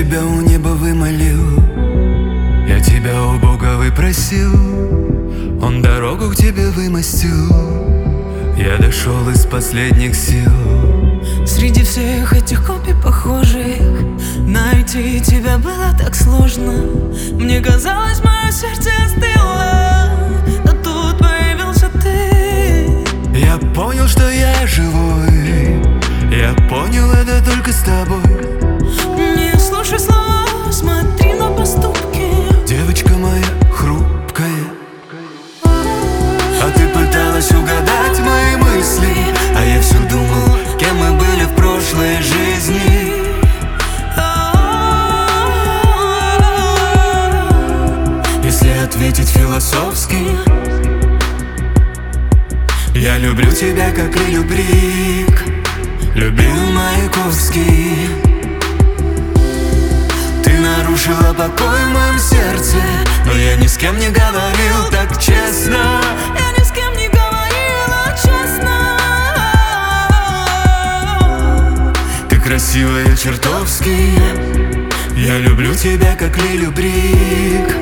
тебя у неба вымолил, я тебя у Бога выпросил, Он дорогу к тебе вымостил. Я дошел из последних сил. Среди всех этих копий похожих найти тебя было так сложно. Мне казалось, мое сердце остыло, но тут появился ты. Я понял, что я живой, я понял это только с тобой. Не слушай слова, смотри на поступки. Девочка моя хрупкая, а ты пыталась угадать мои мысли, а я все думал, кем мы были в прошлой жизни. Если ответить философски, я люблю тебя, как Лилю Брик любил Маяковский. Ты нарушила покой в моем сердце, но я ни с кем не говорил так честно. Я ни с кем не говорила честно. Ты красивая чертовски, я люблю тебя, как Лилю Брик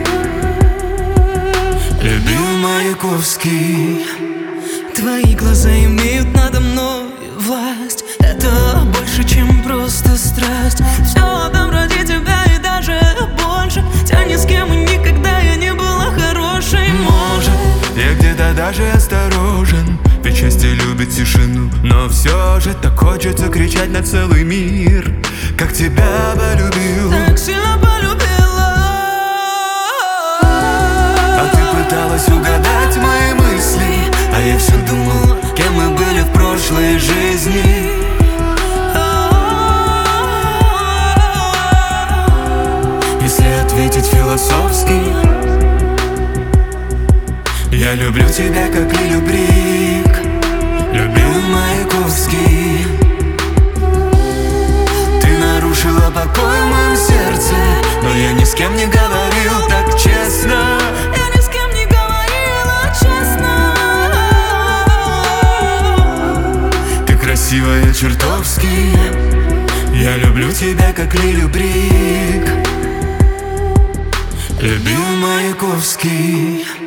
любил Маяковский. Твои глаза имеют надо мной власть. Это больше, чем просто страсть. Все отдам ради тебя и даже больше. Хотя ни с кем и никогда я не была хорошей. Может, я где-то даже осторожен, ведь счастье любит тишину. Но все же так хочется кричать на целый мир, как тебя полюбил. Так сильно полюбила. А ты пыталась угадать мои мысли, а я все думал, кем мы были в прошлой жизни. Если ответить философски, я люблю тебя, как Лилю Брик любил Маяковский. Ты нарушила покой в моем сердце, но я ни с кем не говорил так честно. Я ни с кем не говорила честно. Ты красивая чертовски, я люблю тебя, как Лилю Брик любил Маяковский.